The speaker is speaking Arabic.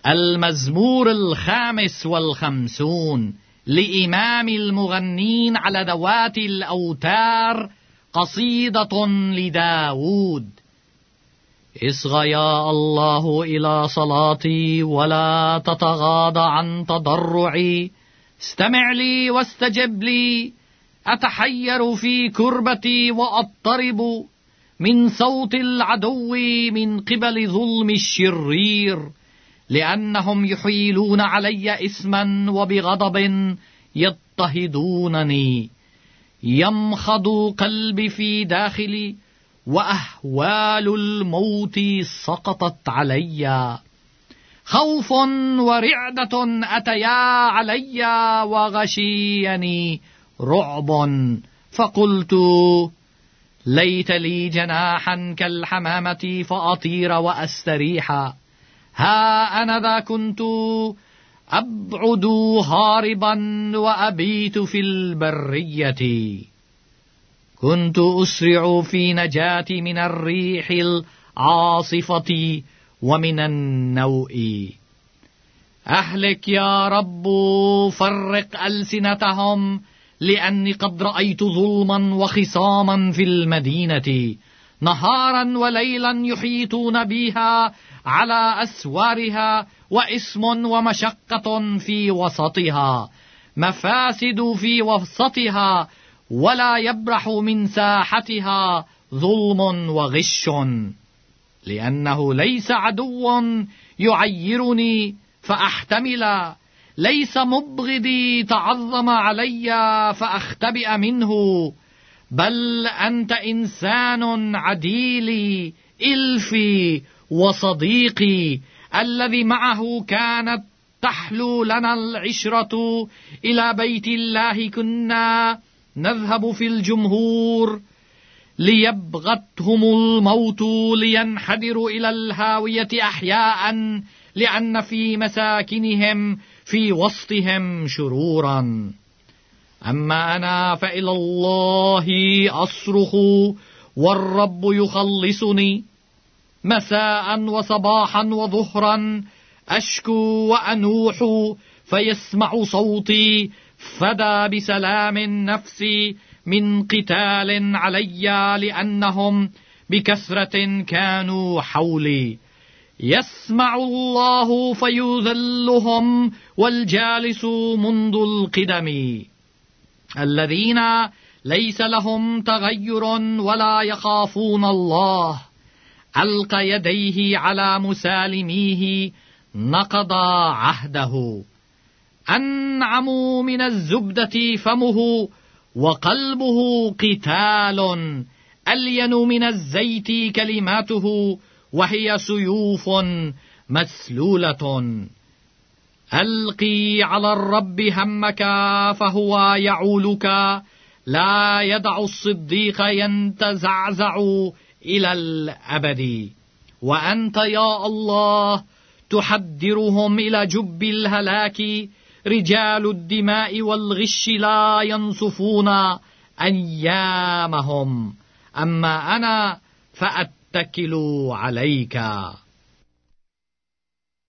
المزمور 55 لإمام المغنين على ذوات الأوتار، قصيدة لداود. اصغ يا الله إلى صلاتي، ولا تتغاضى عن تضرعي. استمع لي واستجب لي، أتحير في كربتي وأضطرب من صوت العدو، من قبل ظلم الشرير. لأنهم يحيلون علي إثما، وبغضب يضطهدونني. يمخض قلبي في داخلي، وأهوال الموت سقطت علي. خوف ورعدة أتيا علي، وغشيني رعب. فقلت ليت لي جناحا كالحمامة فأطير وأستريح. ها أنا ذا كنت أبعد هاربا، وأبيت في البرية. كنت أسرع في نجاتي من الريح العاصفة ومن النوء. أهلك يا رب، فرق ألسنتهم، لأني قد رأيت ظلما وخصاما في المدينة. نهارا وليلا يحيطون بها على أسوارها، وإثم ومشقة في وسطها. مفاسد في وسطها، ولا يبرح من ساحتها ظلم وغش. لأنه ليس عدو يعيرني فأحتمل، ليس مبغضي تعظم علي فأختبئ منه. بل أنت إنسان عديلي، إلفي وصديقي، الذي معه كانت تحلو لنا العشرة. إلى بيت الله كنا نذهب في الجمهور، ليبغتهم الموت لينحدروا إلى الهاوية أحياء، لأن في مساكنهم في وسطهم شرورا. أما أنا فإلى الله أصرخ، والرب يخلصني. مساء وصباحا وظهرا أشكو وأنوح، فيسمع صوتي. فدى بسلام نفسي من قتال علي، لأنهم بكثرة كانوا حولي. يسمع الله فيذلهم، والجالس منذ القدم. الذين ليس لهم تغير ولا يخافون الله. ألقى يديه على مسالميه، نقض عهده. أنعم من الزبدة فمه، وقلبه قتال. ألين من الزيت كلماته، وهي سيوف مسلولة. ألقي على الرب همك، فهو يعولك. لا يدع الصديق ينتزعزع إلى الأبد. وأنت يا الله تحدرهم إلى جب الهلاك. رجال الدماء والغش لا ينصفون أيامهم. أما أنا فأتكل عليك.